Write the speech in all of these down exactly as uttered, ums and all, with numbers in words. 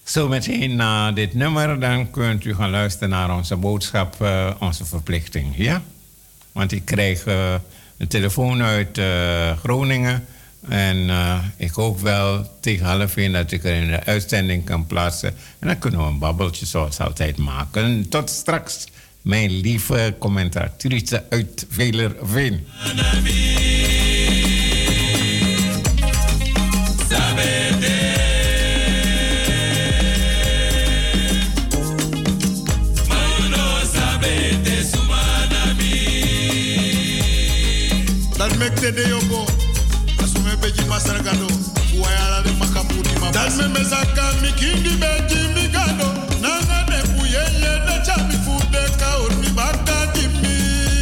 Zometeen na dit nummer, dan kunt u gaan luisteren naar onze boodschap, uh, onze verplichting. Ja? Want ik krijg uh, een telefoon uit uh, Groningen. En uh, ik hoop wel tegen half één dat ik er in de uitzending kan plaatsen. En dan kunnen we een babbeltje zoals altijd maken. Tot straks, mijn lieve commentatrice uit Velerveen. Dat mekte de yoko, asume beji masargado, fuayala de makaputi mabasa. Dat me mesaka mikindi beji migado, nanga de puyeye de chami fude kaur mi baka jimi.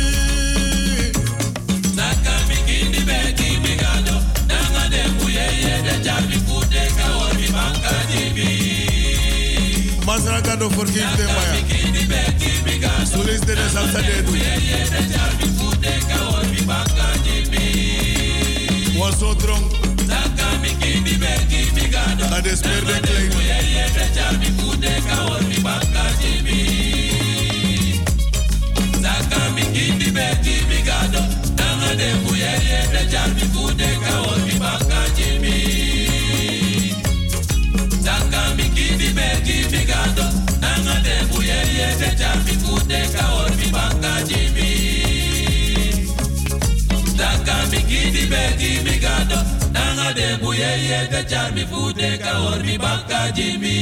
Saka mikindi beji migado, nanga de puyeye de chami fude kaur mi baka jimi. Masargado forgive them maya. Mikindi beji migado, sulis de salsa de puyeye de chami fude kaur mi baka. Was so drunk. Saka mi kindi begi mi gado. Dat is meer de klein. Ye de charmi fude ka or mi baka jimi. Saka mi kindi begi mi gado. Nanga de buye ye de charmi fude ka or mi baka jimi. Saka mi kindi begi mi gado. Nanga de buye ye de charmi fude ka or mi baka jimi. Saka mi kindi begi mi gado. Nanga de buye ye de charmi fude ka or mi baka jimi.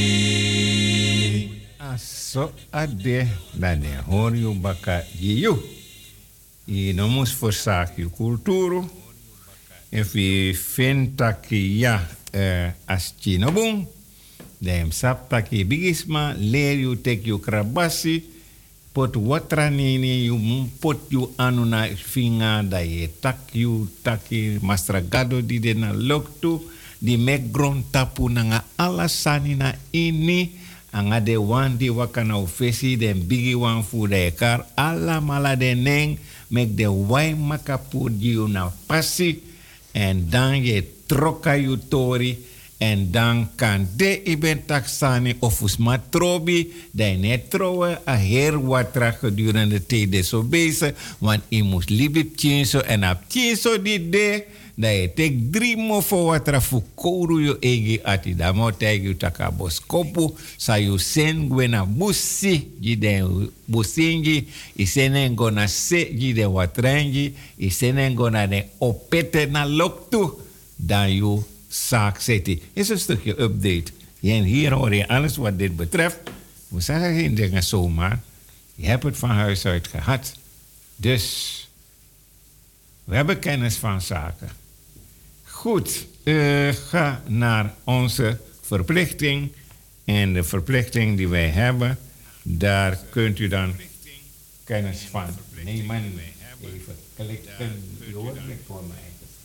Aso ade dane hoor you baka jiyu. I nomus verzaak je cultuur. En vi vindt dat ja uh, as chinobung. Dem sap taki bigisma leer you tek you krabasi. Pot watra nini you pot you anuna finga da ye tak you taki mastragado di de na loktu di megron tapu nanga alasani na ini anga de wan di wakana ofesi den bigi wan fu de kar ala mala de neng mek de wai makapu di you na pasi en dan ye troka you tori. En dan kan de iben taksani of usma trobi, dat net trouwen, a her watra gedurende de tijd is zo bezig, want je moet liebe tjenso en ap tjenso die de, dat je tek drie mofo watra fu kouru yo egi ati, da mo teg you taka boskopu, sa you sen gwena busi, ji de busingi, i senen gona se, ji de watrangi, i senen gona de opete na loktu, dan you zaak zitten. Is een stukje update. En hier hoor je alles wat dit betreft. We zeggen geen dingen zomaar. Je hebt het van huis uit gehad. Dus we hebben kennis van zaken. Goed, uh, ga naar onze verplichting. En de verplichting die wij hebben, daar kunt u dan kennis van nemen. Even klikken. Je hoort het voor mij.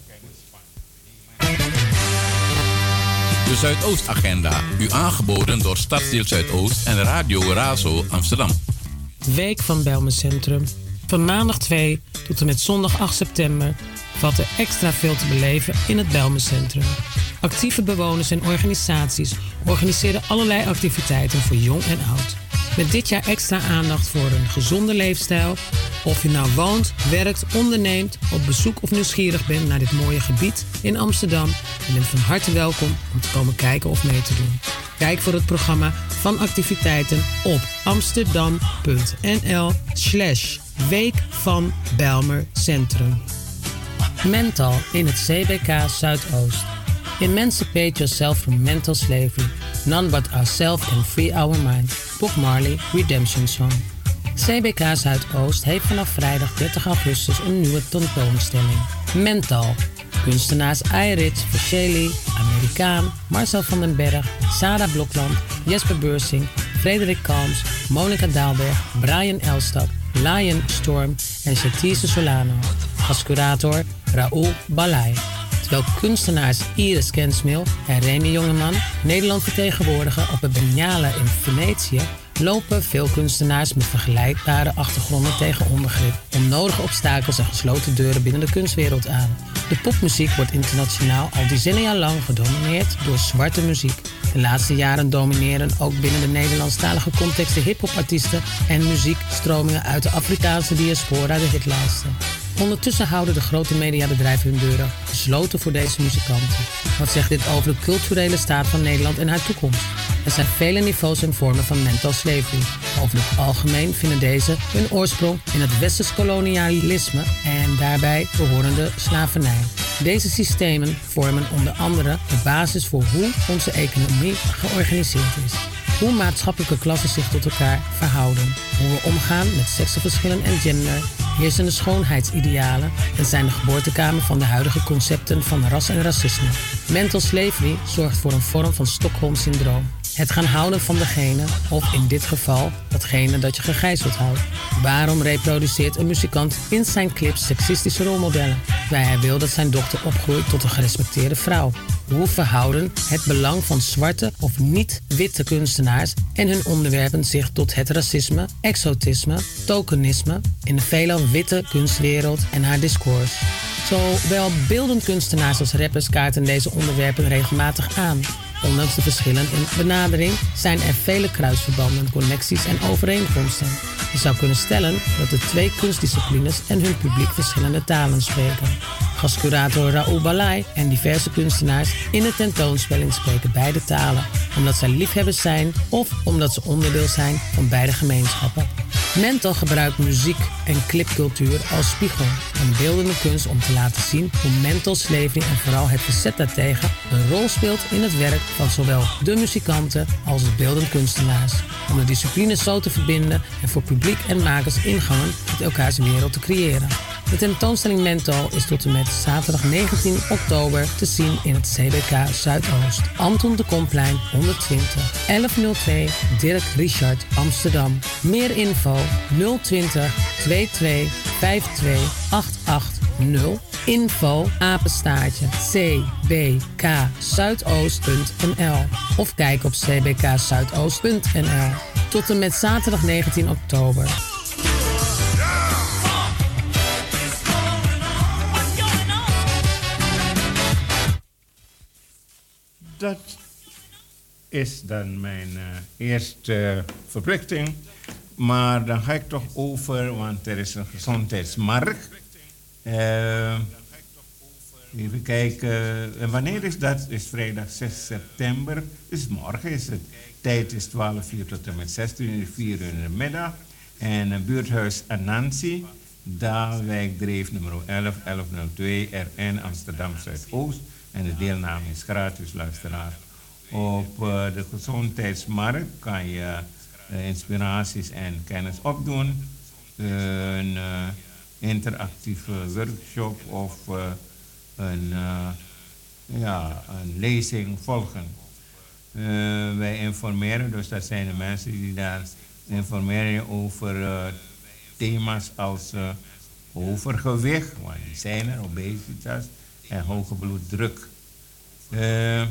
De Zuidoost-agenda, u aangeboden door Stadsdeel Zuidoost en Radio Razo Amsterdam. Week van Bijlmer Centrum. Van maandag twee tot en met zondag acht september valt er extra veel te beleven in het Bijlmer Centrum. Actieve bewoners en organisaties organiseren allerlei activiteiten voor jong en oud. Met dit jaar extra aandacht voor een gezonde leefstijl. Of je nou woont, werkt, onderneemt, op bezoek of nieuwsgierig bent naar dit mooie gebied in Amsterdam, je bent van harte welkom om te komen kijken of mee te doen. Kijk voor het programma van activiteiten op amsterdam.nl slash Week van Bijlmer Centrum. Mental in het C B K Zuidoost. Emancipate yourself from mental slavery. None but ourselves can free our mind. Bob Marley, Redemption Song. C B K Zuidoost heeft vanaf vrijdag dertig augustus een nieuwe tentoonstelling. Mental. Kunstenaars Irit, Verscheli, Amerikaan, Marcel van den Berg, Sarah Blokland, Jesper Beursing, Frederik Kalms, Monica Daalberg, Brian Elstak, Lion Storm en Chatise Solano. Als curator Raoul Balai. Terwijl kunstenaars Iris Kensmil en Remy Jongeman Nederland vertegenwoordigen op het Biennale in Venetië, lopen veel kunstenaars met vergelijkbare achtergronden tegen onbegrip, onnodige obstakels en gesloten deuren binnen de kunstwereld aan. De popmuziek wordt internationaal al decennia lang gedomineerd door zwarte muziek. De laatste jaren domineren ook binnen de Nederlandstalige context de hip-hop-artiesten en muziekstromingen uit de Afrikaanse diaspora de hitlijsten. Ondertussen houden de grote mediabedrijven hun deuren gesloten voor deze muzikanten. Wat zegt dit over de culturele staat van Nederland en haar toekomst? Er zijn vele niveaus en vormen van mental slavery. Over het algemeen vinden deze hun oorsprong in het westers kolonialisme en daarbij behorende slavernij. Deze systemen vormen onder andere de basis voor hoe onze economie georganiseerd is. Hoe maatschappelijke klassen zich tot elkaar verhouden. Hoe we omgaan met seksenverschillen en gender. Heersende schoonheidsidealen en zijn de geboortekamer van de huidige concepten van ras en racisme. Mental slavery zorgt voor een vorm van Stockholm-syndroom. Het gaan houden van degene, of in dit geval, datgene dat je gegijzeld houdt. Waarom reproduceert een muzikant in zijn clips seksistische rolmodellen? Terwijl hij wil dat zijn dochter opgroeit tot een gerespecteerde vrouw. Hoe verhouden het belang van zwarte of niet-witte kunstenaars en hun onderwerpen zich tot het racisme, exotisme, tokenisme in de veelal witte kunstwereld en haar discours? Zowel beeldend kunstenaars als rappers kaarten deze onderwerpen regelmatig aan. Ondanks de verschillen in benadering zijn er vele kruisverbanden, connecties en overeenkomsten. Je zou kunnen stellen dat de twee kunstdisciplines en hun publiek verschillende talen spreken. Gastcurator Raoul Balai en diverse kunstenaars in de tentoonstelling spreken beide talen, omdat zij liefhebbers zijn of omdat ze onderdeel zijn van beide gemeenschappen. Mental gebruikt muziek en clipcultuur als spiegel en beeldende kunst om te laten zien hoe mental slavery en vooral het verzet daartegen een rol speelt in het werk van zowel de muzikanten als de beeldend kunstenaars. Om de disciplines zo te verbinden en voor publiek en makers ingangen met elkaars wereld te creëren. De tentoonstelling Mental is tot en met zaterdag negentien oktober te zien in het C B K Zuidoost. Anton de Komplein honderdtwintig, elf nul twee Dirk Richard Amsterdam. Meer info nul twintig tweeëntwintig vijfentwintig achtentachtig. Info apenstaartje c b k zuidoost punt n l of kijk op c b k zuidoost punt n l. Tot en met zaterdag negentien oktober. Dat is dan mijn uh, eerste verplichting. Maar dan ga ik toch over, want er is een gezondheidsmarkt. Uh, even kijken. En wanneer is dat? Is vrijdag zes september. Dus morgen is het. Tijd is twaalf uur tot en met zestien uur, vier uur in de middag. En een buurthuis Anansi, Daalwijk Dreef nummer elf, elf nul twee, R N Amsterdam Zuidoost. En de deelname is gratis, luisteraar. Op uh, de gezondheidsmarkt kan je uh, inspiraties en kennis opdoen. Uh, een uh, interactieve workshop of uh, een, uh, ja, een lezing volgen. Uh, wij informeren, dus dat zijn de mensen die daar informeren over uh, thema's als uh, overgewicht, want die zijn er, obesitas en hoge bloeddruk. Uh,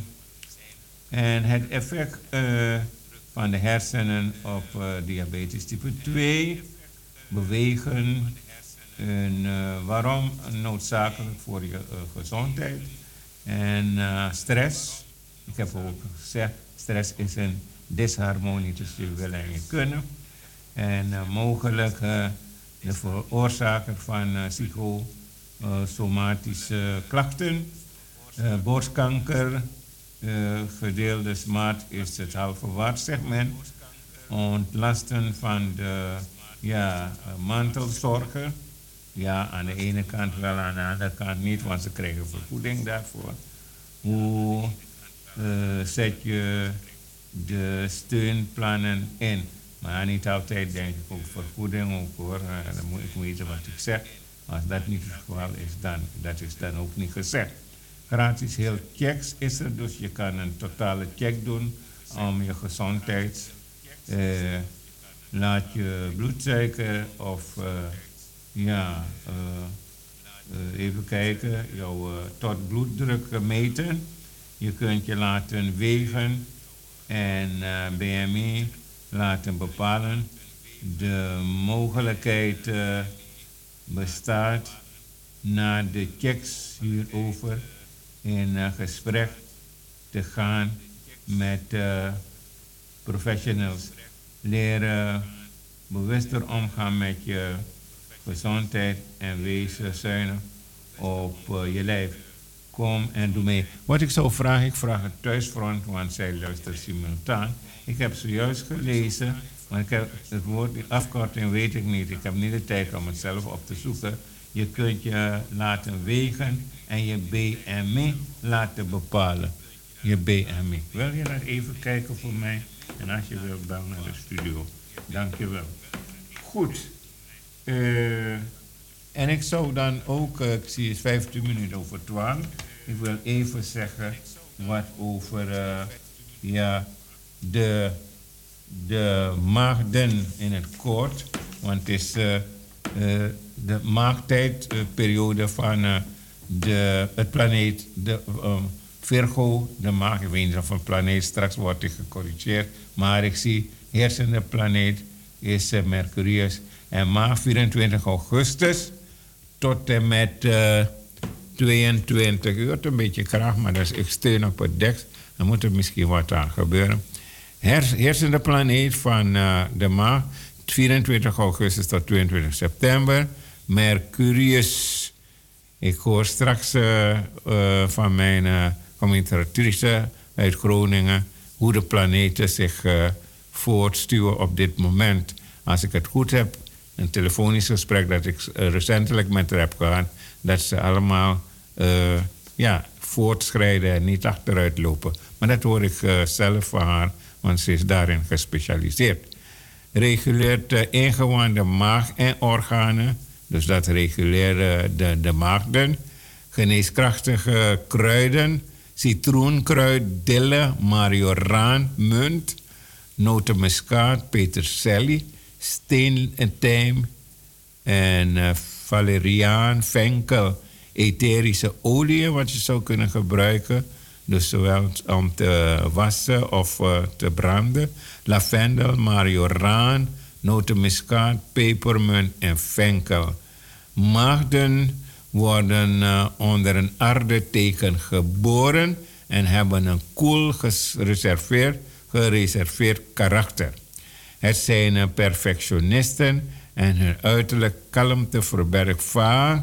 en het effect uh, van de hersenen op uh, diabetes type twee, bewegen, en uh, waarom noodzakelijk voor je uh, gezondheid. En uh, stress, ik heb ook gezegd, stress is een disharmonie tussen je willen en je kunnen. En uh, mogelijk uh, de veroorzaker van uh, psychosomatische klachten, uh, borstkanker, uh, gedeelde smaak is het halve waardsegment, ontlasten van de ja, mantelzorgen. Ja, aan de ene kant wel, aan de andere kant niet, want ze krijgen vergoeding daarvoor. Hoe uh, zet je de steunplannen in? Maar niet altijd denk ik ook vergoeding ook hoor. Uh, dan moet ik weten wat ik zeg. Als dat niet het geval is, dan dat is dan ook niet gezegd. Gratis heel checks is er, dus je kan een totale check doen om je gezondheid. Uh, laat je bloedsuiker of uh, ja, uh, uh, even kijken, jouw uh, tot bloeddruk meten. Je kunt je laten wegen en uh, B M I laten bepalen. De mogelijkheid uh, bestaat na de checks hierover in uh, gesprek te gaan met uh, professionals. Leren bewuster omgaan met je gezondheid en wees zuinig op uh, je lijf. Kom en doe mee. Wat ik zou vragen, ik vraag het thuisfront, want zij luistert simultaan. Ik heb zojuist gelezen, maar ik heb het woord, die afkorting weet ik niet. Ik heb niet de tijd om het zelf op te zoeken. Je kunt je laten wegen en je B M I laten bepalen. Je B M I. Wil je dat even kijken voor mij? En als je wilt, bel naar de studio. Dank je wel. Goed. Uh, en ik zou dan ook, uh, ik zie het vijftien minuten over twaalf. Ik wil even zeggen wat over uh, ja, de, de maagden in het kort. Want het is uh, uh, de maagtijdperiode uh, van uh, de, het planeet de, um, Virgo, de maag. Ik weet niet of een planeet, straks wordt ik gecorrigeerd. Maar ik zie, heersende planeet is uh, Mercurius. En maag vierentwintig augustus tot en met uh, tweeëntwintig. U hoort een beetje kracht, maar dat is, ik steun op het dek. Dan moet er misschien wat aan gebeuren. Heers, heersende planeet van uh, de maag, vierentwintig augustus tot tweeëntwintig september. Mercurius. Ik hoor straks uh, uh, van mijn uh, commentatrice uit Groningen hoe de planeten zich uh, voortstuwen op dit moment. Als ik het goed heb, een telefonisch gesprek dat ik uh, recentelijk met haar heb gehad, dat ze allemaal uh, ja, voortschrijden en niet achteruit lopen. Maar dat hoor ik uh, zelf van haar, want ze is daarin gespecialiseerd. Reguleert uh, ingewanden maag en organen, dus dat reguleert uh, de, de maagden. Geneeskrachtige kruiden, citroenkruid, dille, majoraan, munt, notenmuskaat, peterselie, steentijm en uh, valeriaan, venkel, etherische olie, wat je zou kunnen gebruiken. Dus zowel om te wassen of uh, te branden. Lavendel, majoraan, notenmuskaat, pepermunt en venkel. Maagden worden uh, onder een aardeteken geboren en hebben een koel gereserveerd, gereserveerd karakter. Het zijn uh, perfectionisten en hun uiterlijk kalmte verbergt vaak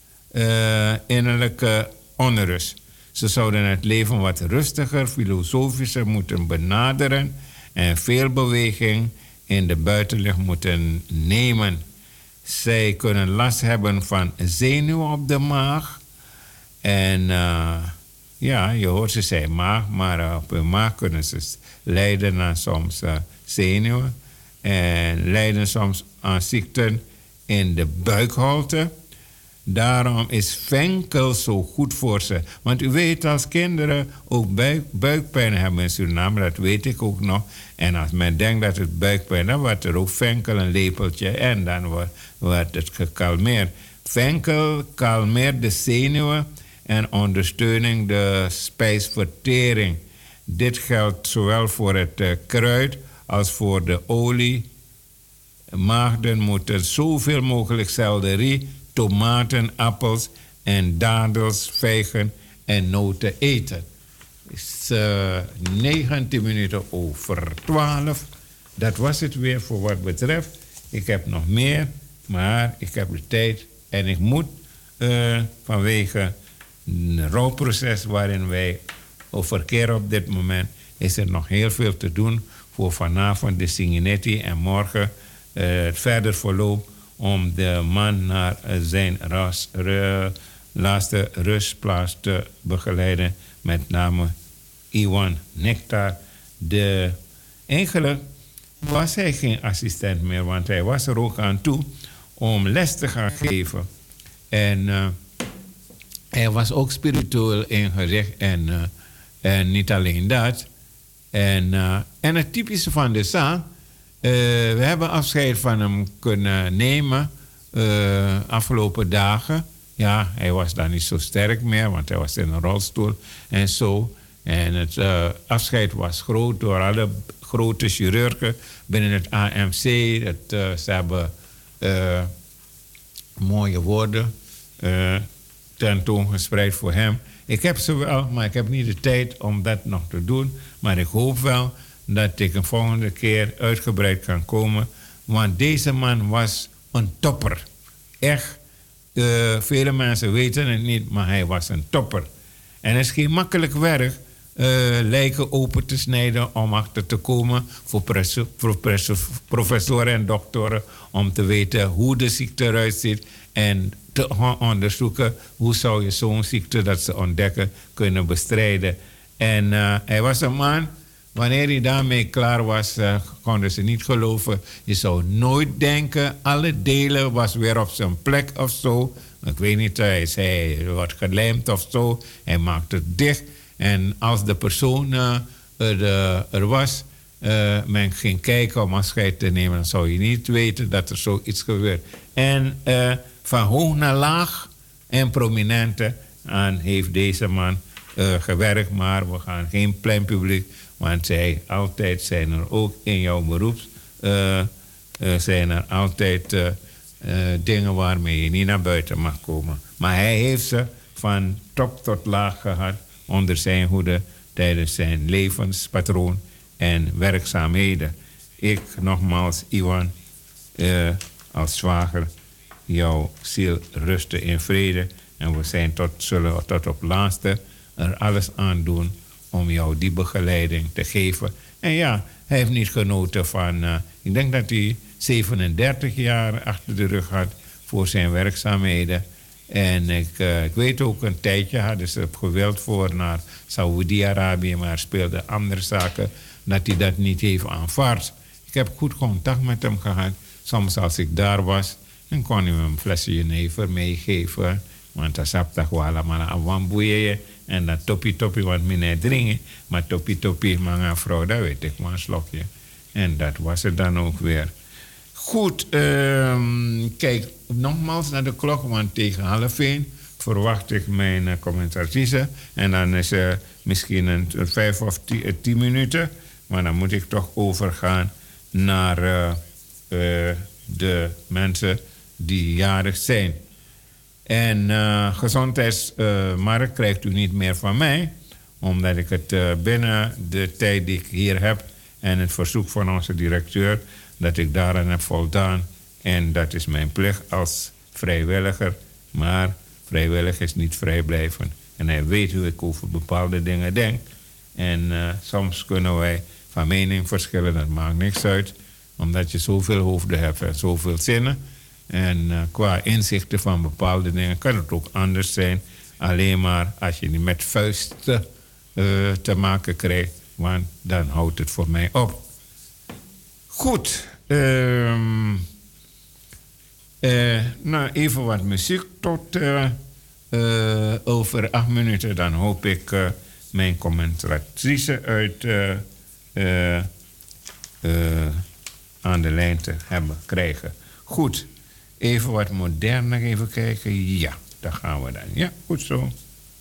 uh, innerlijke onrust. Ze zouden het leven wat rustiger, filosofischer moeten benaderen en veel beweging in de buitenlucht moeten nemen. Zij kunnen last hebben van zenuwen op de maag. En uh, ja, je hoort ze zeggen maag, maar uh, op hun maag kunnen ze lijden aan soms uh, zenuwen. En lijden soms aan ziekten in de buikholte. Daarom is venkel zo goed voor ze. Want u weet, als kinderen ook buik, buikpijn hebben in Suriname, dat weet ik ook nog. En als men denkt dat het buikpijn is, dan wordt er ook venkel, een lepeltje en dan wordt, wordt het gekalmeerd. Venkel kalmeert de zenuwen en ondersteuning de spijsvertering. Dit geldt zowel voor het uh, kruid als voor de olie. Maagden moeten zoveel mogelijk selderie, tomaten, appels en dadels, vijgen en noten eten. Het is uh, negentien minuten over twaalf. Dat was het weer voor wat betreft. Ik heb nog meer, maar ik heb de tijd en ik moet uh, vanwege een rouwproces waarin wij verkeren op dit moment, is er nog heel veel te doen voor vanavond de Singinetti en morgen uh, het verder verloop om de man naar zijn ras, re, laatste rustplaats te begeleiden, met name Iwan Nectar. De, eigenlijk was hij geen assistent meer, want hij was er ook aan toe om les te gaan geven. En uh, hij was ook spiritueel ingericht en, uh, en niet alleen dat. En, uh, en het typische van de zaak, Uh, we hebben afscheid van hem kunnen nemen uh, afgelopen dagen. Ja, hij was dan niet zo sterk meer, want hij was in een rolstoel en zo. En het uh, afscheid was groot door alle grote chirurgen binnen het A M C. Het, uh, ze hebben uh, mooie woorden uh, tentoongespreid voor hem. Ik heb ze wel, maar ik heb niet de tijd om dat nog te doen. Maar ik hoop wel dat ik een volgende keer uitgebreid kan komen. Want deze man was een topper. Echt, uh, vele mensen weten het niet, maar hij was een topper. En het is geen makkelijk werk uh, lijken open te snijden om achter te komen voor, presso, voor presso, professoren en doktoren om te weten hoe de ziekte eruit ziet en te gaan onderzoeken hoe zou je zo'n ziekte dat ze ontdekken kunnen bestrijden. En uh, hij was een man, wanneer hij daarmee klaar was, uh, konden ze niet geloven. Je zou nooit denken, alle delen was weer op zijn plek of zo. Ik weet niet, hij zei, hij wordt gelijmd of zo. Hij maakt het dicht. En als de persoon uh, er, uh, er was, uh, men ging kijken om afscheid te nemen, dan zou je niet weten dat er zoiets gebeurt. En uh, van hoog naar laag en prominente aan heeft deze man uh, gewerkt. Maar we gaan geen plein publiek, want zij altijd zijn er ook in jouw beroep. Uh, uh, zijn er altijd uh, uh, dingen waarmee je niet naar buiten mag komen. Maar hij heeft ze van top tot laag gehad onder zijn hoede tijdens zijn levenspatroon en werkzaamheden. Ik nogmaals, Iwan, uh, als zwager, jouw ziel rusten in vrede. En we zijn tot, zullen tot op laatste er alles aan doen om jou die begeleiding te geven. En ja, hij heeft niet genoten van, uh, ik denk dat hij zevenendertig jaar achter de rug had voor zijn werkzaamheden. En ik, uh, ik weet ook, een tijdje hadden ze gewild voor naar Saoedi-Arabië, maar speelden andere zaken, dat hij dat niet heeft aanvaard. Ik heb goed contact met hem gehad. Soms als ik daar was, dan kon hij me een flesje jenever meegeven. Want dat is toch wel allemaal aan wamboeien. En dat toppie toppie wat meneer drinken. Maar toppie toppie, maar vrouw, dat weet ik maar een slokje. En dat was het dan ook weer. Goed, um, kijk nogmaals naar de klok, want tegen half één verwacht ik mijn uh, commentatrice. En dan is er uh, misschien een, een vijf of tien, uh, tien minuten. Maar dan moet ik toch overgaan naar uh, uh, de mensen die jarig zijn. En uh, gezondheidsmarkt uh, krijgt u niet meer van mij, omdat ik het uh, binnen de tijd die ik hier heb en het verzoek van onze directeur, dat ik daaraan heb voldaan. En dat is mijn plicht als vrijwilliger. Maar vrijwillig is niet vrijblijven. En hij weet hoe ik over bepaalde dingen denk. En uh, soms kunnen wij van mening verschillen, dat maakt niks uit. Omdat je zoveel hoofden hebt en zoveel zinnen. En uh, qua inzichten van bepaalde dingen kan het ook anders zijn. Alleen maar als je niet met vuisten uh, te maken krijgt. Want dan houdt het voor mij op. Goed. Um, uh, nou, even wat muziek tot uh, uh, over acht minuten. Dan hoop ik uh, mijn commentatrice uit uh, uh, uh, aan de lijn te hebben krijgen. Goed. Even wat moderner, even kijken. Ja, daar gaan we dan. Ja, goed zo.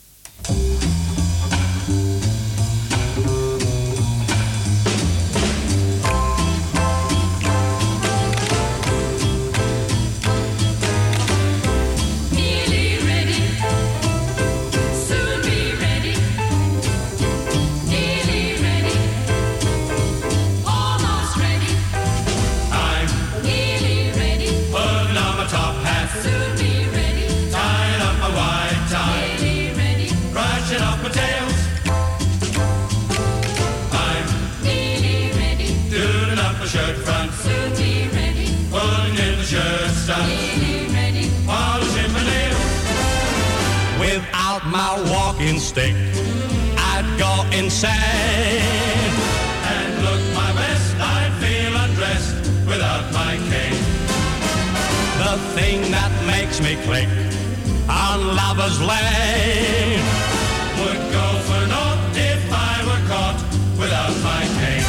My walking stick, I'd go insane and look my best. I'd feel undressed without my cane. The thing that makes me click on Lover's Lane would go for naught if I were caught without my cane.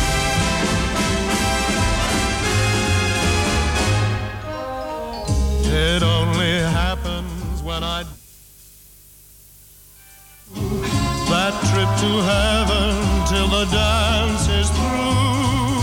It only happens when I that trip to heaven till the dance is through.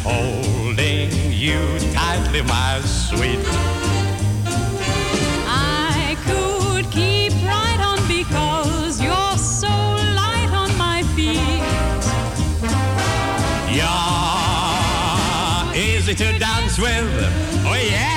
holding you tightly, my sweet. I could keep right on because you're so light on my feet. You're easy to dance with, oh yeah.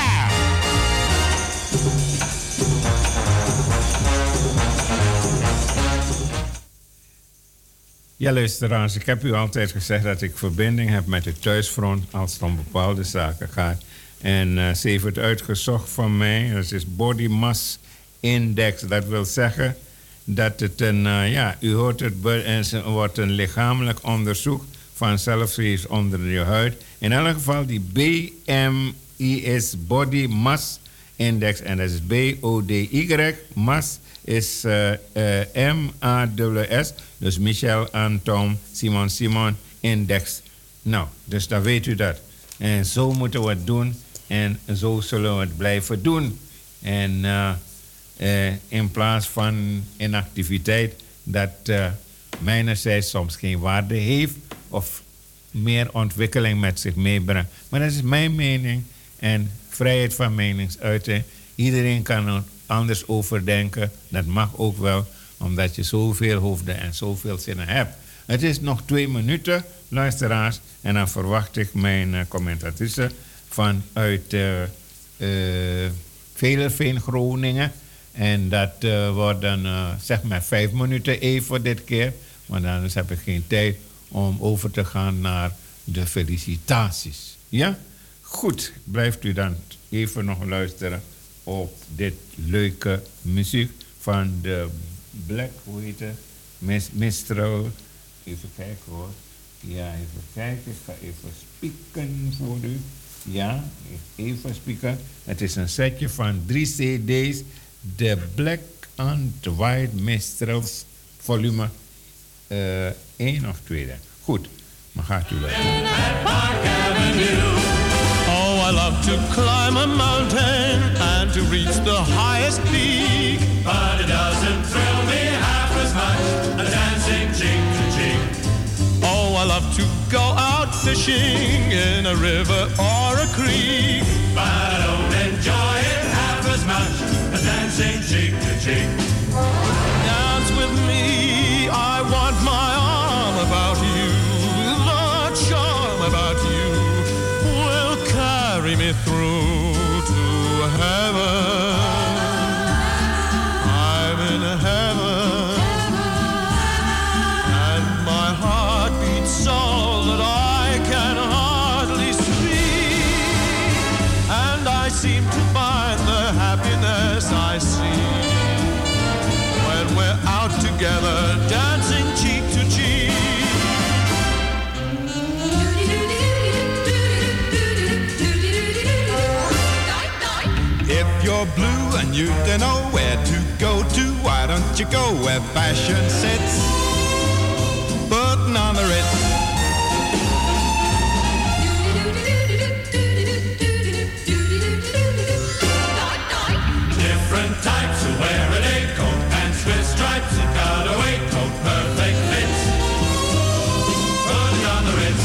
Ja, luisteraars, ik heb u altijd gezegd dat ik verbinding heb met het thuisfront als het om bepaalde zaken gaat. En uh, ze heeft het uitgezocht van mij. Dat is Body Mass Index. Dat wil zeggen dat het een, uh, ja, u hoort het, er wordt een lichamelijk onderzoek van zelfvrees onder je huid. In elk geval die B M I is Body Mass Index en dat is B O D Y, Mass is uh, uh, M A S S, dus Michel Anton Simon Simon Index. Nou, dus dan weet u dat. En zo moeten we het doen en zo zullen we het blijven doen. En uh, uh, in plaats van inactiviteit dat uh, mijnerzijds soms geen waarde heeft of meer ontwikkeling met zich meebrengt. Maar dat is mijn mening en vrijheid van meningsuiting. Iedereen kan er anders over denken. Dat mag ook wel, omdat je zoveel hoofden en zoveel zinnen hebt. Het is nog twee minuten, luisteraars. En dan verwacht ik mijn uh, commentatrice vanuit uh, uh, Velerveen, Groningen. En dat uh, wordt dan uh, zeg maar vijf minuten even dit keer. Want anders heb ik geen tijd om over te gaan naar de felicitaties. Ja? Goed, blijft u dan even nog luisteren op dit leuke muziek van de Black, hoe heet het? Mis, Mistral. Even kijken hoor. Ja, even kijken. Ik ga even spieken voor u. Ja, even spieken. Het is een setje van drie C D's. De Black and White Mistrals volume uh, één of twee. Goed, maar gaat u luisteren. Oh, I love to climb a mountain and to reach the highest peak. But it doesn't thrill me half as much as dancing cheek to cheek. Oh, I love to go out fishing in a river or a creek. But I don't enjoy it half as much as dancing cheek to cheek. Dance with me, I want my arm about you. The charm about you will carry me through to heaven. I'm in heaven, and my heart beats so that I can hardly speak. And I seem to find the happiness I see when we're out together, dancing cheek to cheek. If you're blue and you don't know where to go to, why don't you go where fashion sits? Putting on the Ritz. Different types who wear a day coat, pants with stripes and cutaway coat, perfect fits. Putting on the Ritz.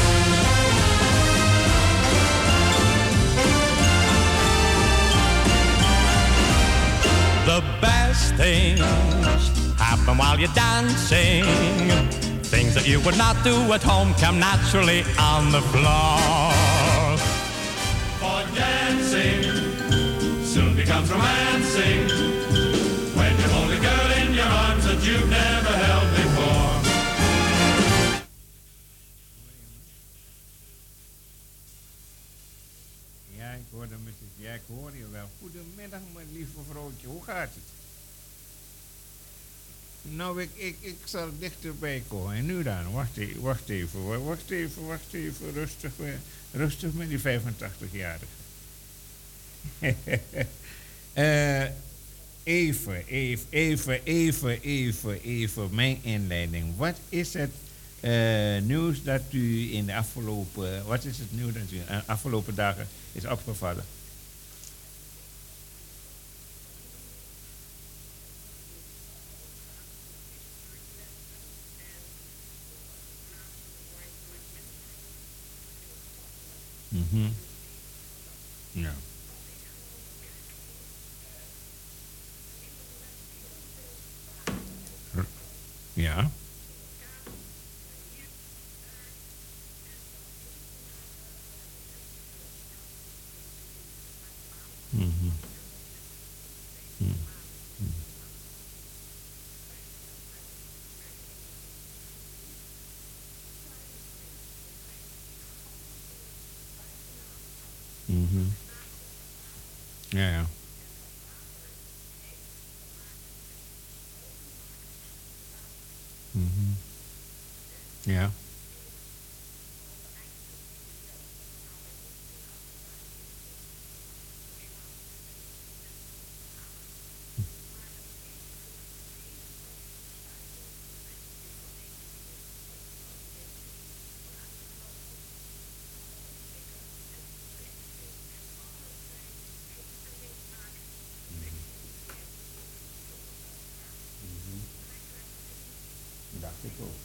The best things happen while you're dancing. Things that you would not do at home come naturally on the floor. For dancing soon becomes romancing when you hold a girl in your arms that you've never held before. Ja, ik hoor de muziek. Ja, ik hoor je wel. Goedemiddag, mijn lieve vrouwtje. Hoe gaat het? Nou, ik, ik, ik zal dichterbij komen. En nu dan? Wacht even, wacht even, wacht even, wacht even. Rustig, rustig met die vijfentachtig-jarige. uh, even, even, even, even, even, even mijn inleiding. Wat is het uh, nieuws dat u in de afgelopen... Wat is het nieuws dat u in de afgelopen dagen is opgevallen? Mhm. Ja. R- Ja. Mhm. Mhm. Mhm. Ja, ja. Mhm. Ja. Dacht ik ook.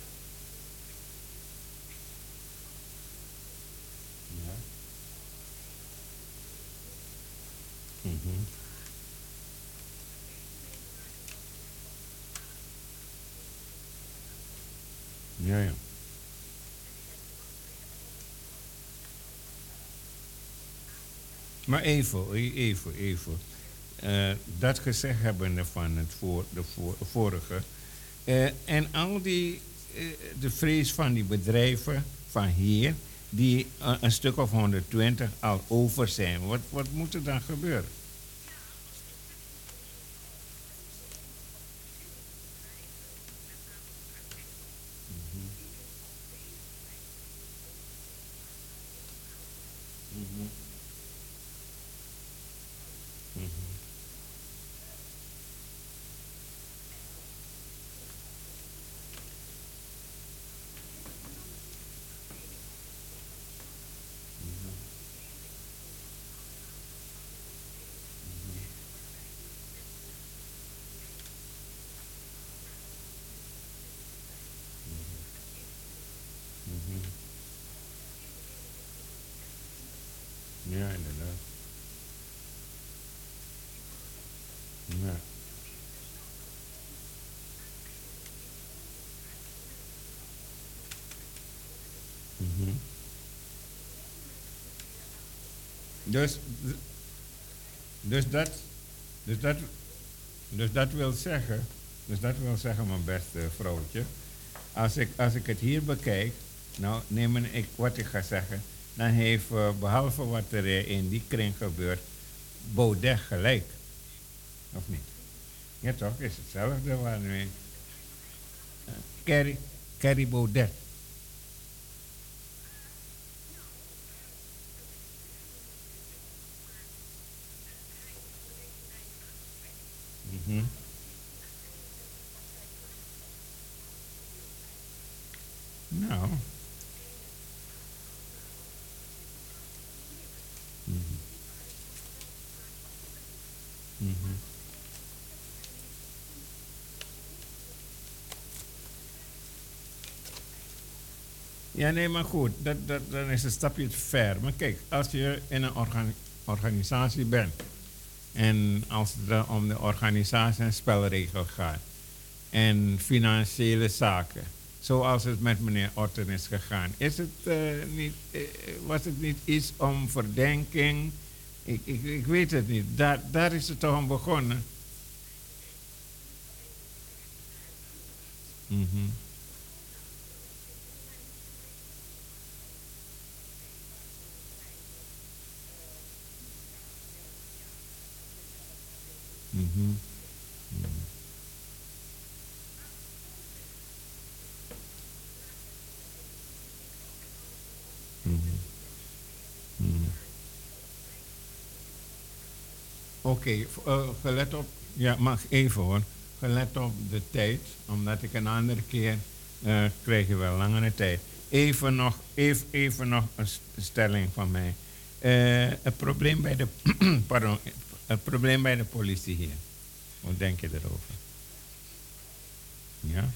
Ja. Mhm. Ja, ja. Maar even, e- even, even. Eh, dat gezegd hebbende van het voor, de voor, vorige. Eh, en al die, eh, de vrees van die bedrijven van hier, die eh, een stuk of honderdtwintig al over zijn. Wat, wat moet er dan gebeuren? Mhm. Mhm. Mhm. Ja, inderdaad. Ja. Mhm. Dus, dus, dat, dus, dat, dus dat wil zeggen, dus dat wil zeggen, mijn beste vrouwtje, als ik, als ik het hier bekijk, nou neem ik wat ik ga zeggen, dan heeft eh, behalve wat er eh, in die kring gebeurt, Baudet gelijk, of niet? Ja toch, is hetzelfde waarmee Kerry, Kerry Baudet. Mhm. Nou, mhm. Mhm. Ja, nee, maar goed, dat, dat, dan is een stapje te ver. Maar kijk, als je in een orga- organisatie bent en als het dan om de organisatie en spelregel gaat en financiële zaken, zoals het met meneer Otten is gegaan, is het, eh, niet, eh, was het niet iets om verdenking? Ik, ik, ik weet het niet. Daar, daar is het toch om begonnen. Mhm, mhm, mhm, mhm. Oké, v- eh, gelet op, ja, mag even hoor. Gelet op de tijd, omdat ik een andere keer eh, krijg je wel langere tijd. Even nog, even, even nog een s- stelling van mij. Eh, het probleem bij de, pardon, het probleem bij de politie hier. Wat denk je erover? Ja?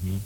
Mhm.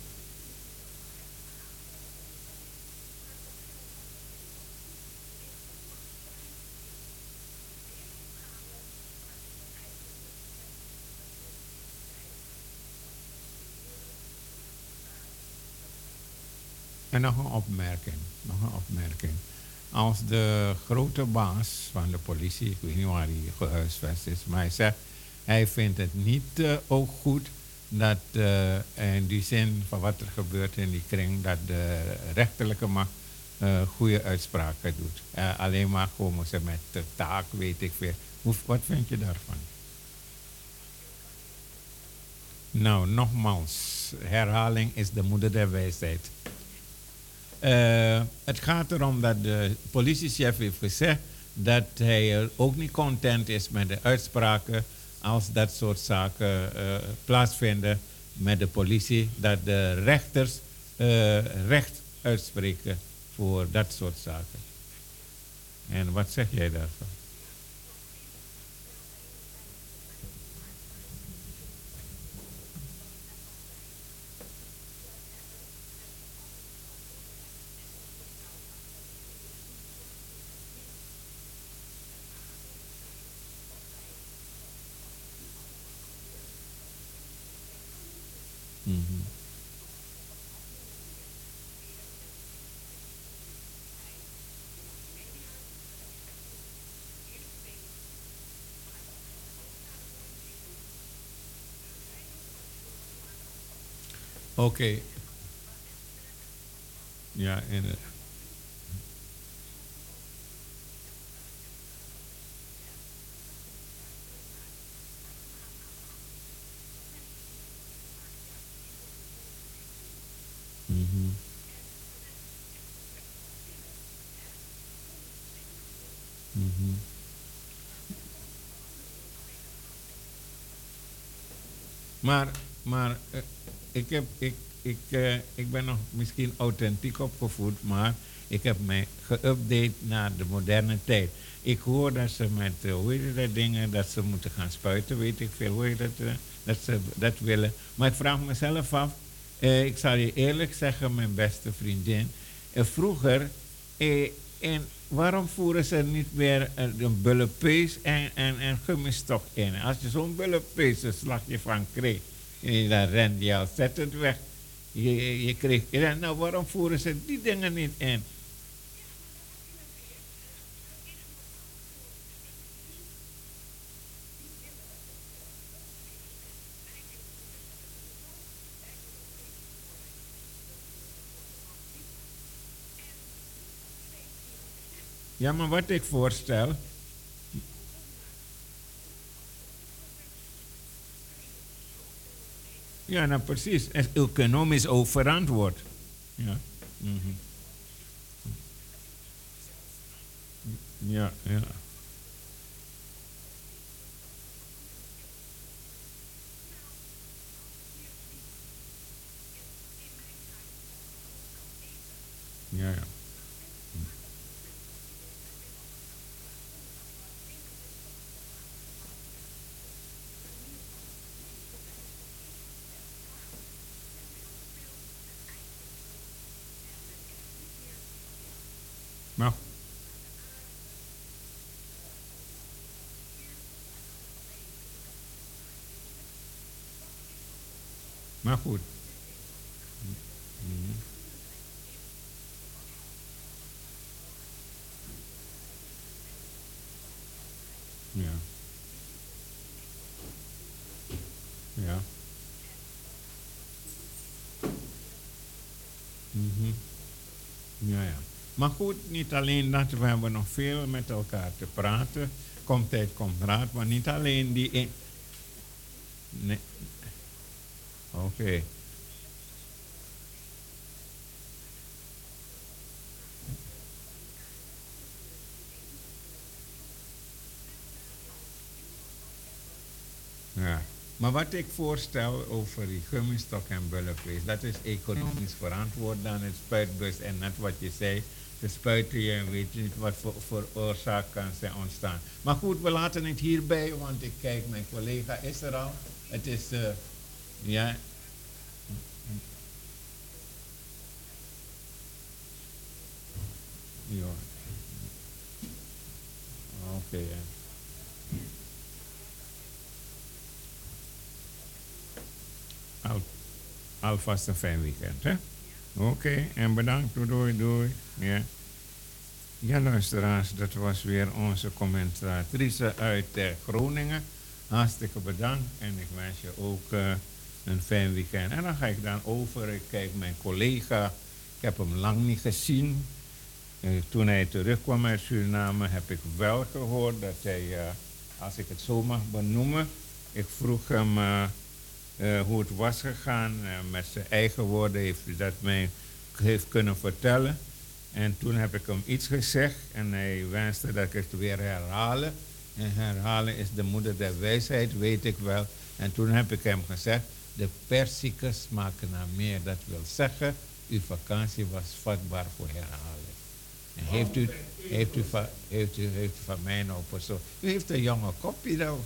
En nog een opmerking. Nog een opmerking. Als de grote baas van de politie, ik weet niet waar hij gehuisvest is, maar hij zegt, hij vindt het niet uh, ook goed dat uh, in die zin van wat er gebeurt in die kring, dat de rechterlijke macht uh, goede uitspraken doet. Uh, alleen maar komen ze met de taak, weet ik veel. Hoe, wat vind je daarvan? Nou, nogmaals, herhaling is de moeder der wijsheid. Uh, het gaat erom dat de politiechef heeft gezegd dat hij ook niet content is met de uitspraken als dat soort zaken uh, plaatsvinden met de politie, dat de rechters uh, recht uitspreken voor dat soort zaken. En wat zeg jij daarvan? Mm-hmm. Oké. Okay. Ja, en. Uh, mm-hmm. Mm-hmm. Maar, maar uh, ik, heb, ik, ik, uh, ik ben nog misschien authentiek opgevoed, maar ik heb mij geüpdate naar de moderne tijd. Ik hoor dat ze met, uh, hoe heet dat dingen, dat ze moeten gaan spuiten, weet ik veel, hoe heet dat, uh, dat ze dat willen. Maar ik vraag mezelf af, uh, ik zal je eerlijk zeggen, mijn beste vriendin, uh, vroeger, uh, en waarom voeren ze niet meer een, een bullepees en, en, en gummistok in? Als je zo'n bullepees een slagje van kreeg, dan rende je al, zet het weg. Je, je, je kreeg, ja, nou, waarom voeren ze die dingen niet in? Ja, maar wat ik voorstel. Ja, nou precies. Economisch ook verantwoord. Ja. Mm-hmm. Ja, ja. Ja, ja. Maar, maar goed. Mm-hmm. Ja. Ja. Mm-hmm. Ja, ja. Maar goed, niet alleen dat, we hebben nog veel met elkaar te praten. Komt tijd, komt raad, maar niet alleen die... In... Nee. Oké. Okay. Ja. Maar wat ik voorstel over die gummistok en bullenvlees, dat is economisch verantwoord dan het spuitbus en net wat je zei. Ze spuiten je en weet je niet wat voor, voor oorzaak kan zijn ontstaan. Maar goed, we laten het hierbij, want ik kijk, mijn collega is er al. Het is, uh, ja, Ja. Oké. Okay, ja. Al, alvast een fijn weekend, hè? Oké, okay, en bedankt. Doei, doei. Ja. Ja, luisteraars, dat was weer onze commentatrice uit uh, Groningen. Hartstikke bedankt en ik wens je ook uh, een fijn weekend. En dan ga ik dan over, ik kijk mijn collega, ik heb hem lang niet gezien. Uh, toen hij terugkwam uit Suriname heb ik wel gehoord dat hij, uh, als ik het zo mag benoemen, ik vroeg hem uh, uh, hoe het was gegaan. Uh, met zijn eigen woorden heeft hij dat mij heeft kunnen vertellen. En toen heb ik hem iets gezegd en hij wenste dat ik het weer herhalen. En herhalen is de moeder der wijsheid, weet ik wel. En toen heb ik hem gezegd, de perziken smaken naar meer. Dat wil zeggen, uw vakantie was vatbaar voor herhaling. En heeft u, heeft u, van, heeft u, heeft u van mij nou persoon... U heeft een jonge kopje nou.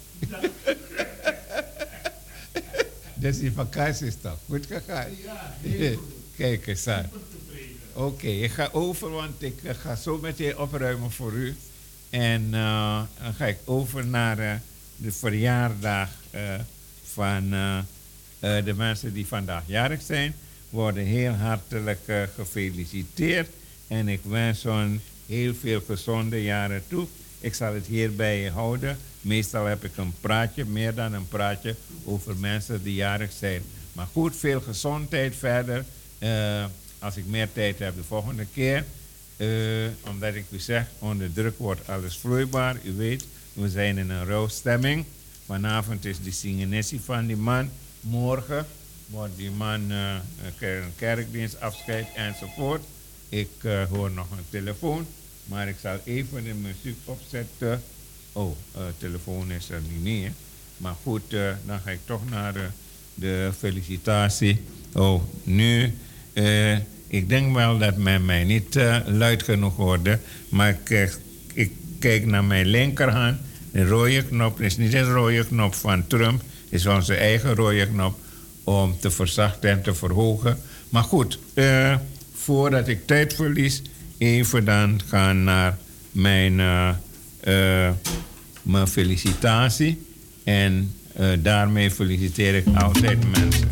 Dus die vakantie is toch goed gegaan? Ja, kijk eens aan. Oké, okay, ik ga over, want ik uh, ga zo meteen opruimen voor u. En uh, dan ga ik over naar uh, de verjaardag uh, van uh, uh, de mensen die vandaag jarig zijn. Worden heel hartelijk uh, gefeliciteerd. En ik wens zo'n heel veel gezonde jaren toe. Ik zal het hierbij houden. Meestal heb ik een praatje, meer dan een praatje, over mensen die jarig zijn. Maar goed, veel gezondheid verder. Uh, Als ik meer tijd heb de volgende keer. Uh, omdat ik u zeg, onder druk wordt alles vloeibaar. U weet, we zijn in een rouwstemming. Vanavond is de signessie van die man. Morgen wordt die man uh, een kerkdienst, afscheid enzovoort. Ik uh, hoor nog een telefoon. Maar ik zal even de muziek opzetten. Oh, uh, telefoon is er niet meer. Maar goed, uh, dan ga ik toch naar de, de felicitatie. Oh, nu... Uh, ik denk wel dat men mij niet uh, luid genoeg hoorde. Maar ik, uh, ik kijk naar mijn linkerhand. De rode knop is niet een rode knop van Trump. Het is onze eigen rode knop om te verzachten en te verhogen. Maar goed, uh, voordat ik tijd verlies, even dan gaan naar mijn, uh, uh, mijn felicitatie. En uh, daarmee feliciteer ik altijd mensen.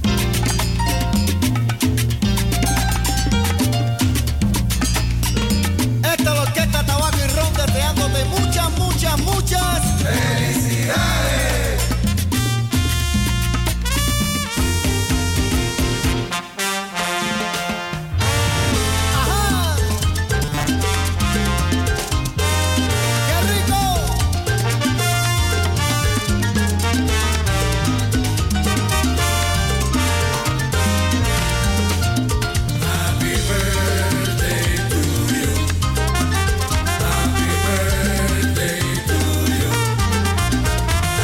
Muchas felicidades. Ajá. Qué rico. Happy birthday to you. Happy birthday.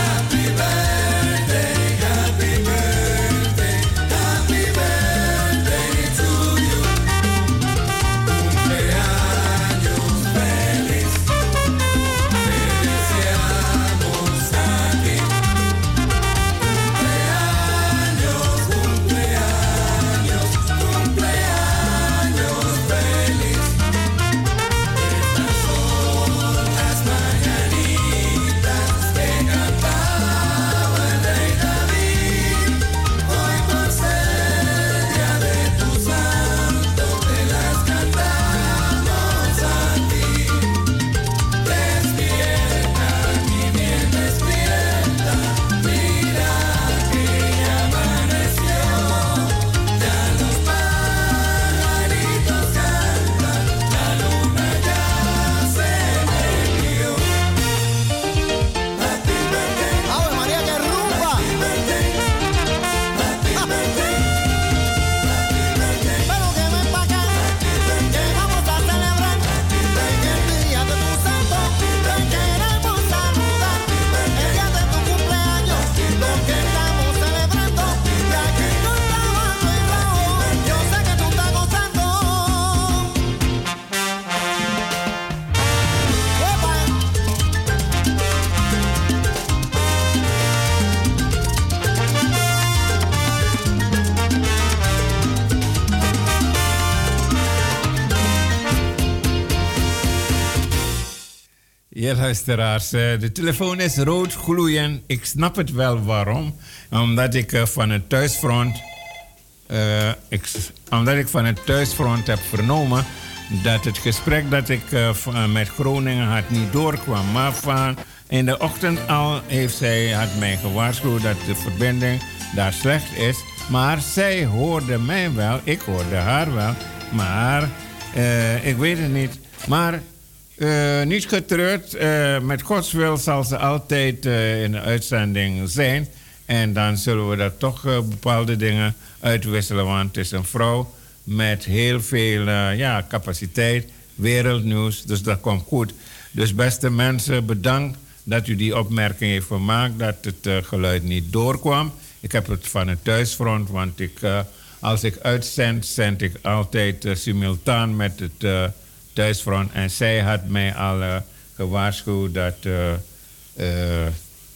Ja, luisteraars, eh, de telefoon is rood gloeiend. Ik snap het wel waarom. Omdat ik eh, van het thuisfront... eh, ik, omdat ik van het thuisfront heb vernomen... dat het gesprek dat ik eh, v- eh, met Groningen had niet doorkwam. Maar van in de ochtend al heeft zij had mij gewaarschuwd... dat de verbinding daar slecht is. Maar zij hoorde mij wel, ik hoorde haar wel. Maar eh, ik weet het niet. Maar... Uh, niet getreurd, uh, met Gods wil zal ze altijd uh, in de uitzending zijn. En dan zullen we daar toch uh, bepaalde dingen uitwisselen. Want het is een vrouw met heel veel uh, ja, capaciteit, wereldnieuws. Dus dat komt goed. Dus beste mensen, bedankt dat u die opmerking heeft gemaakt. Dat het uh, geluid niet doorkwam. Ik heb het van het thuisfront, want ik, uh, als ik uitzend, zend ik altijd uh, simultaan met het... Uh, thuisfront. En zij had mij al uh, gewaarschuwd dat uh, uh,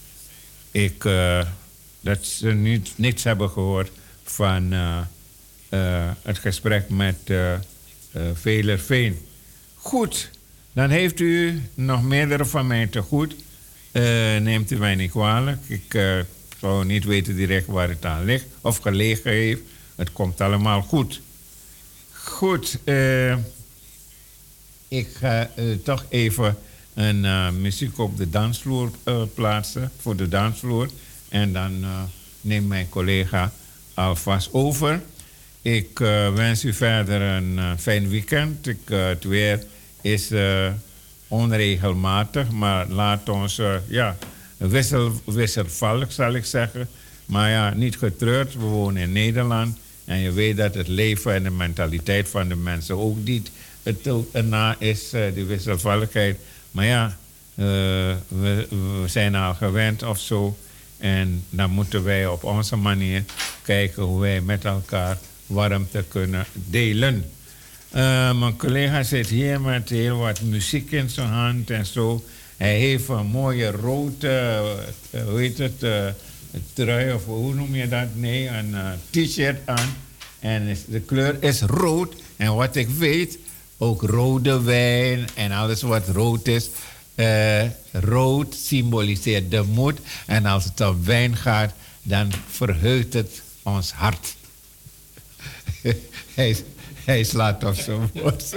ik uh, dat ze niet, niets hebben gehoord van uh, uh, het gesprek met uh, uh, Velerveen. Goed, dan heeft u nog meerdere van mij te goed. Uh, neemt u mij niet kwalijk. Ik uh, zou niet weten direct waar het aan ligt of gelegen heeft. Het komt allemaal goed. Goed, uh, ik ga uh, toch even een uh, muziek op de dansvloer uh, plaatsen, voor de dansvloer. En dan uh, neemt mijn collega alvast over. Ik uh, wens u verder een uh, fijn weekend. Ik, uh, het weer is uh, onregelmatig, maar laat ons, uh, ja, wissel, wisselvallig zal ik zeggen. Maar ja, niet getreurd, we wonen in Nederland. En je weet dat het leven en de mentaliteit van de mensen ook niet... Het erna is uh, die wisselvalligheid. Maar ja, uh, we, we zijn al gewend of zo. En dan moeten wij op onze manier kijken hoe wij met elkaar warmte kunnen delen. Uh, mijn collega zit hier met heel wat muziek in zijn hand en zo. Hij heeft een mooie rode, uh, hoe heet het, uh, trui of hoe noem je dat? Nee, een uh, t-shirt aan. En is, de kleur is rood. En wat ik weet... Ook rode wijn en alles wat rood is. Uh, rood symboliseert de moed. En als het om wijn gaat, dan verheugt het ons hart. hij, hij slaat op zijn borst.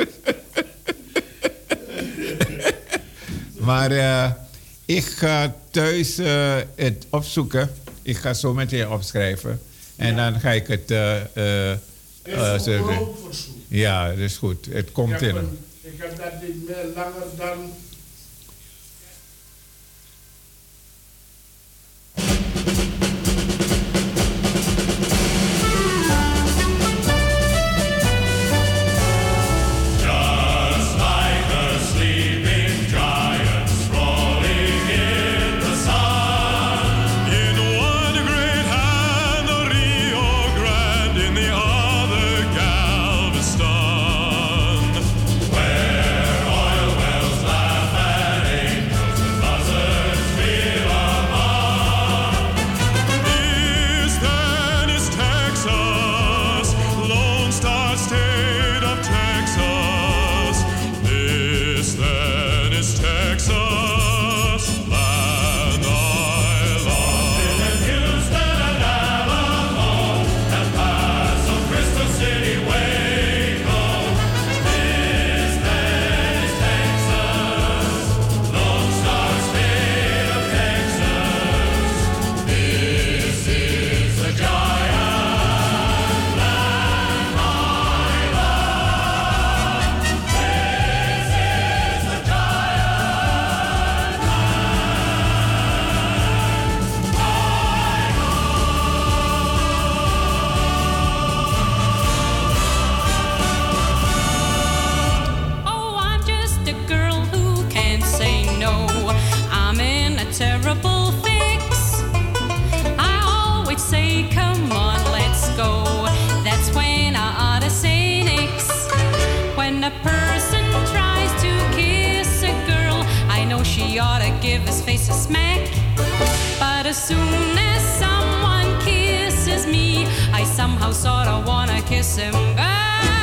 Maar uh, ik ga thuis uh, het opzoeken. Ik ga zo meteen opschrijven. En ja. Dan ga ik het... Uh, uh, uh, zo, ja, dat is goed. Het komt in. Een, ik heb dat niet meer langer dan...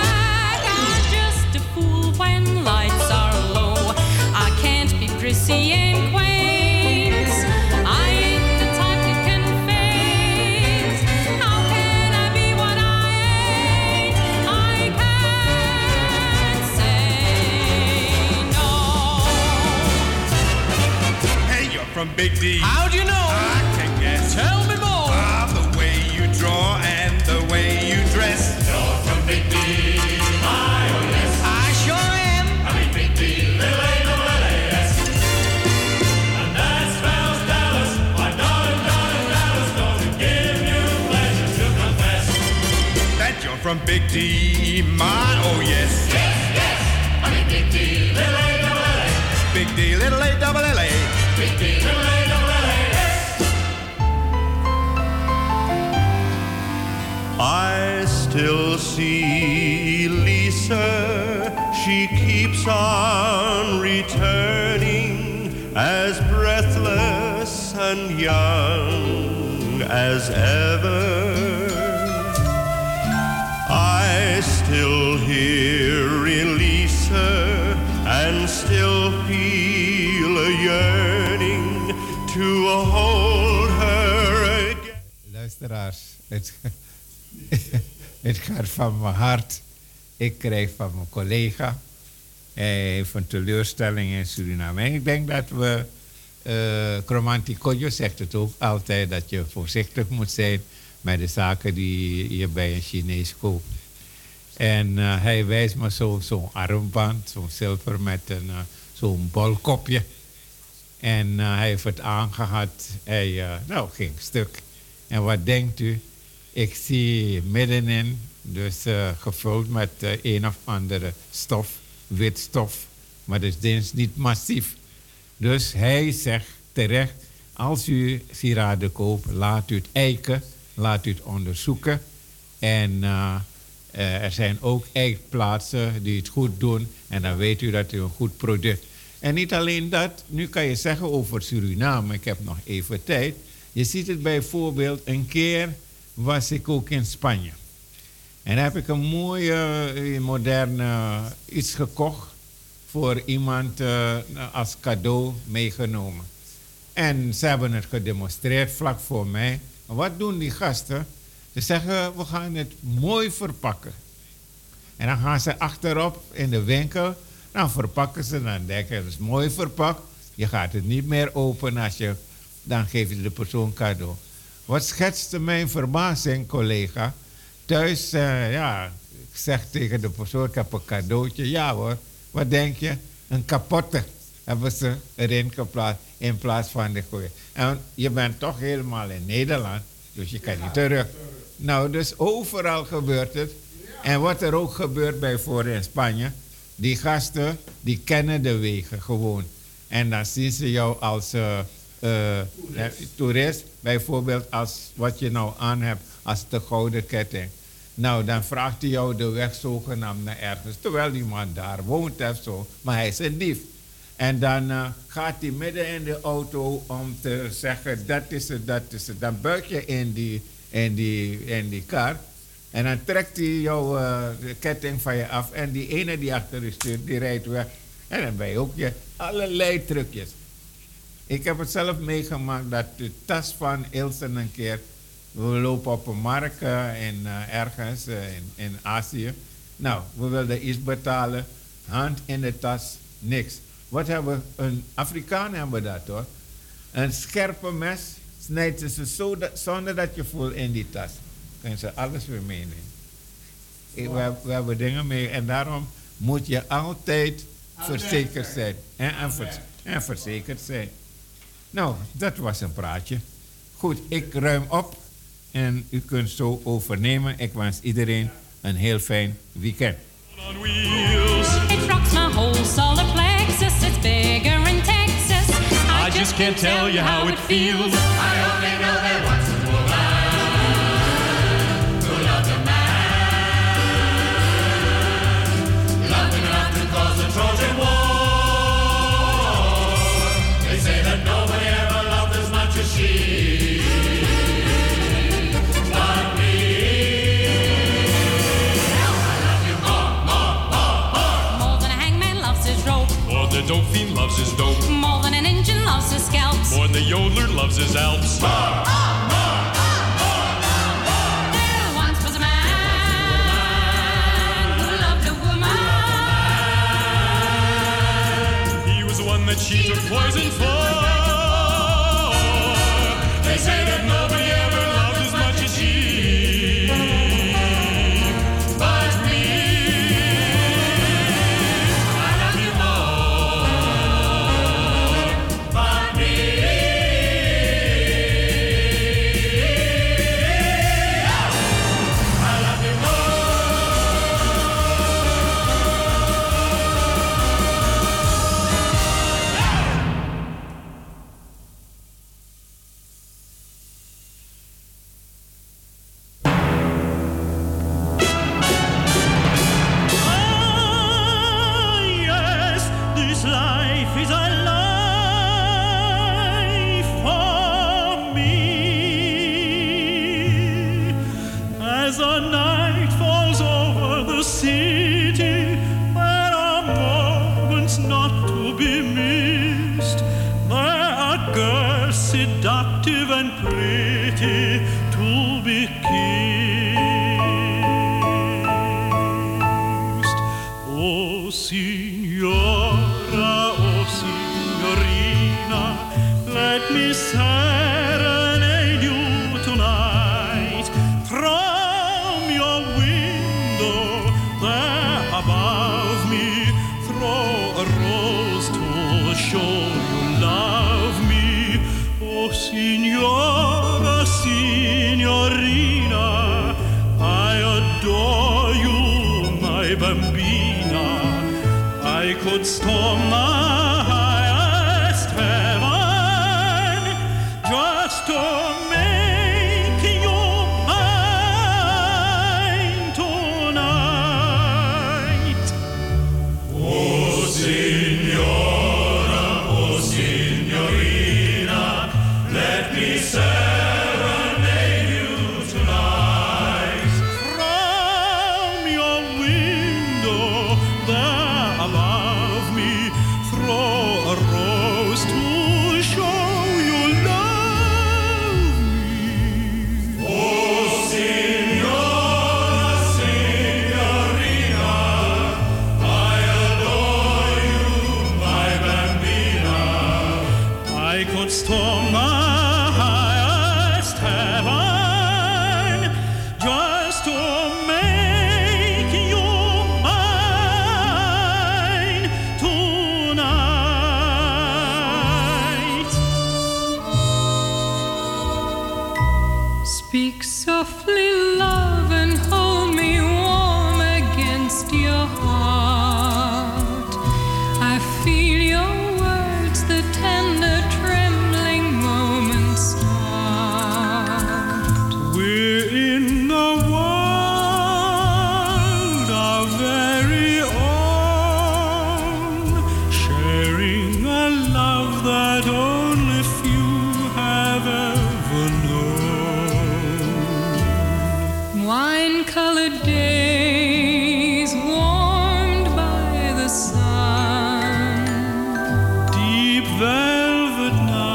See Big D. How do you know? I can guess. Tell me more. Ah, the way you draw and the way you dress. You're from Big D. My, oh yes. I sure am. I mean Big D. Little A, double L A S. And that spells Dallas. My darling, darling Dallas. Gonna give you pleasure to confess. That you're from Big D. My, oh yes. Yes, yes. I mean Big D. Little A, double L A. Big D, little A, double L A. Big D. Little A, double L A S. I still see Lisa, she keeps on returning as breathless and young as ever. I still hear Elisa and still feel a yearning to hold her again. Luisteraars, het, het gaat van mijn hart. Ik krijg van mijn collega. Hij heeft een teleurstelling in Suriname. En ik denk dat we... Uh, Cromanti Kodjo zegt het ook altijd, dat je voorzichtig moet zijn met de zaken die je bij een Chinees koopt. En uh, hij wijst me zo'n zo armband, zo'n zilver met een, uh, zo'n bolkopje. En uh, hij heeft het aangehad. Hij uh, nou, ging stuk. En wat denkt u? Ik zie middenin, dus uh, gevuld met uh, een of andere stof, wit stof. Maar dus dit is niet massief. Dus hij zegt terecht, als u sieraden koopt, laat u het eiken, laat u het onderzoeken. En uh, uh, er zijn ook eikplaatsen die het goed doen. En dan weet u dat u een goed product. En niet alleen dat, nu kan je zeggen over Suriname, ik heb nog even tijd. Je ziet het bijvoorbeeld, een keer was ik ook in Spanje. En dan heb ik een mooie, moderne iets gekocht voor iemand uh, als cadeau meegenomen. En ze hebben het gedemonstreerd vlak voor mij. Maar wat doen die gasten? Ze zeggen, we gaan het mooi verpakken. En dan gaan ze achterop in de winkel, dan verpakken ze, dan denken het is mooi verpakt. Je gaat het niet meer openen als je, dan geef je de persoon cadeau. Wat schetste mijn verbazing, collega? Thuis, uh, ja, ik zeg tegen de persoon, ik heb een cadeautje. Ja hoor, wat denk je? Een kapotte hebben ze erin geplaatst in plaats van de goeie. En je bent toch helemaal in Nederland, dus je kan niet terug. Nou, dus overal gebeurt het. En wat er ook gebeurt bijvoorbeeld in Spanje, die gasten, die kennen de wegen gewoon. En dan zien ze jou als uh, uh, toerist, bijvoorbeeld als wat je nou aan hebt, als de gouden ketting. Nou, dan vraagt hij jou de weg zogenaamd naar ergens, terwijl die man daar woont of zo, maar hij is een dief. En dan uh, gaat hij midden in de auto om te zeggen, dat is het, dat is het. Dan buig je in die, in die, in die kar en dan trekt hij jou uh, de ketting van je af en die ene die achter je stuurt, die rijdt weg. En dan ben je ook je allerlei trucjes. Ik heb het zelf meegemaakt dat de tas van Ilsen een keer, we lopen op een markt uh, in, uh, ergens uh, in, in Azië. Nou, we wilden iets betalen, hand in de tas, niks. Wat hebben we? Een Afrikaan hebben dat hoor. Een scherpe mes snijdt ze zo dat, zonder dat je voelt in die tas. Kunnen ze alles weer meenemen. Wow. We, we hebben dingen mee en daarom moet je altijd verzekerd zijn. En, en, vers, en verzekerd zijn. Nou, dat was een praatje. Goed, ik ruim op en u kunt zo overnemen. Ik wens iedereen een heel fijn weekend. It rocks my whole solar plexus. It's bigger in Texas. I, I just can't tell you how it feels. I only know there was a woman who loved a man, loved him enough to cause the Trojan War. They say that nobody ever loved as much as she. But me, I love you more, more, more, more. more than a hangman loves his rope. More than a dope fiend loves his dope. More than an engine loves his scalps. More than the yodeler loves his Alps. More, more, more, more, more. There once was a man who loved a woman. He was the one that she took poison for. the night falls over the city, there are moments not to be missed. There are girls seductive and pretty to be kissed. Oh, signora, oh, signorina, let me serenade you tonight. From your window there above me, throw a rose to show you love me. Oh, signora, signorina, I adore you, my bambina. I could storm my highest heaven just to make you mine tonight. Oh, signora, oh, signorina, let me serenade you tonight. From your window there above me, throw a rose to show you love me. Oh, signora, signorina, I adore you, my bambina. I could storm my highest heaven just to make you mine tonight. Speak softly, love, and hold me warm against your heart. I feel your words, the tender, trembling moments start. We're in the world, our very own, sharing a love that only few have ever known. Wine-colored days warmed by the sun. Deep velvet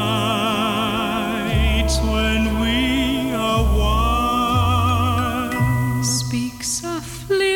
nights when we are one. Speak softly,